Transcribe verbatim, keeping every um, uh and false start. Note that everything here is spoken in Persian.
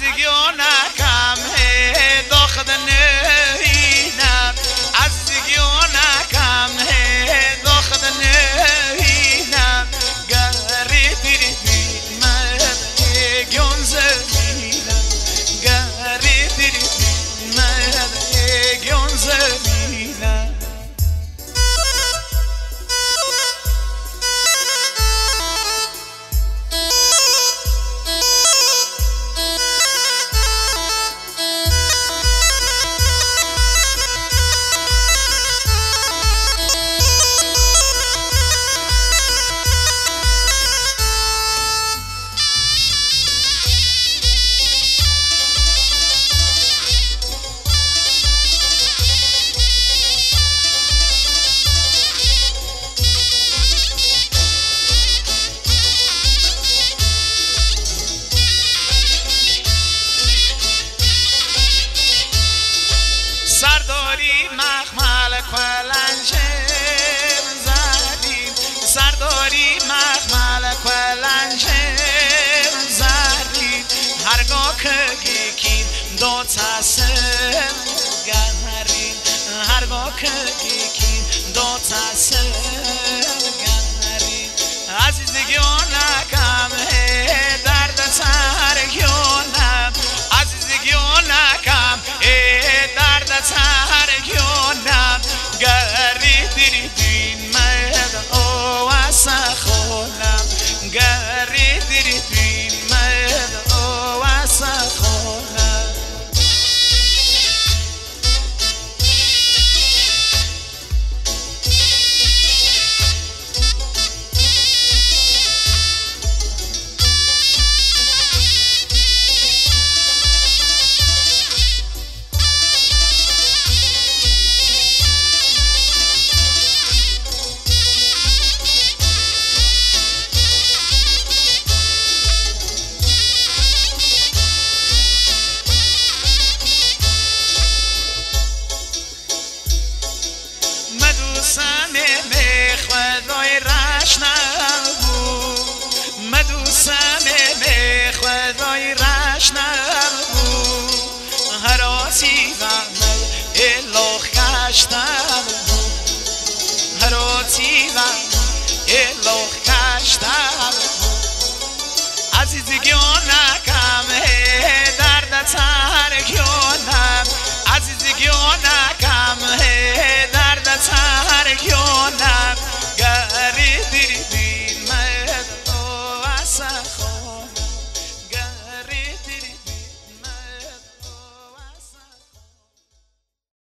عزیزگیونکم داخد نهینم عزیزگیونکم داخد نهینم گری دیری بیمد گیون زمینم گری دیری بیمد گیون زمینم سرداری مخمل کلنجر زدیم سرداری مخمل کلنجر زدیم هرگاه که گیکیم دو تسم گریم هرگاه که گیکیم دو تسم گریم عزیزگیونکم درد سرگیونم عزیزگیونکم درد سرگیونم گری دیری دین مد او اسخونم گری دیری دین مد او اسخونم مدوسم مخوضای رشنم بود مدوسم مخوضای رشنم بود هراتی غمل الاخ کشتم بود هراتی